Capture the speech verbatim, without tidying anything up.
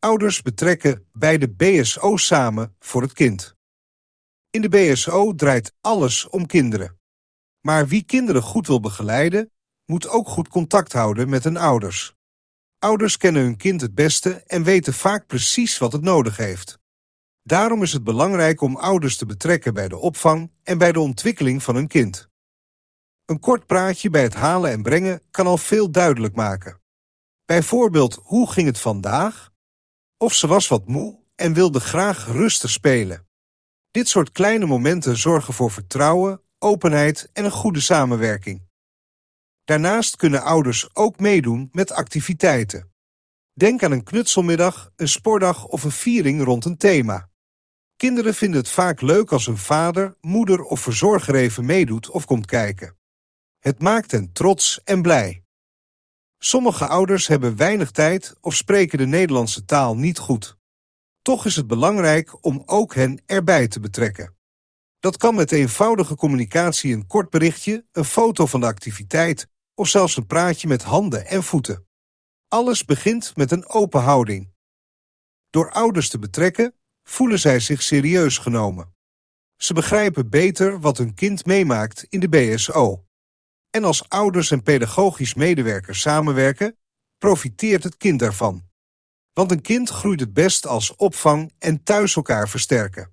Ouders betrekken bij de B S O samen voor het kind. In de B S O draait alles om kinderen. Maar wie kinderen goed wil begeleiden, moet ook goed contact houden met hun ouders. Ouders kennen hun kind het beste en weten vaak precies wat het nodig heeft. Daarom is het belangrijk om ouders te betrekken bij de opvang en bij de ontwikkeling van hun kind. Een kort praatje bij het halen en brengen kan al veel duidelijk maken. Bijvoorbeeld, hoe ging het vandaag? Of ze was wat moe en wilde graag rustig spelen. Dit soort kleine momenten zorgen voor vertrouwen, openheid en een goede samenwerking. Daarnaast kunnen ouders ook meedoen met activiteiten. Denk aan een knutselmiddag, een sportdag of een viering rond een thema. Kinderen vinden het vaak leuk als hun vader, moeder of verzorger even meedoet of komt kijken. Het maakt hen trots en blij. Sommige ouders hebben weinig tijd of spreken de Nederlandse taal niet goed. Toch is het belangrijk om ook hen erbij te betrekken. Dat kan met eenvoudige communicatie, een kort berichtje, een foto van de activiteit of zelfs een praatje met handen en voeten. Alles begint met een open houding. Door ouders te betrekken, voelen zij zich serieus genomen. Ze begrijpen beter wat hun kind meemaakt in de B S O. En als ouders en pedagogisch medewerkers samenwerken, profiteert het kind daarvan. Want een kind groeit het best als opvang en thuis elkaar versterken.